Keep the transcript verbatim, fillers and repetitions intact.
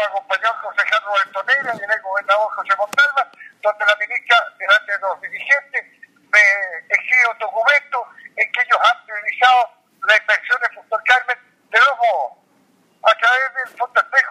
nos acompañó el concejal Roberto Neira y el gobernador José Montalva, donde la ministra, delante de los dirigentes, me exige un documento en que ellos han priorizado la inversión de Punta del Carmen de dos modos: a través del Fondo Especie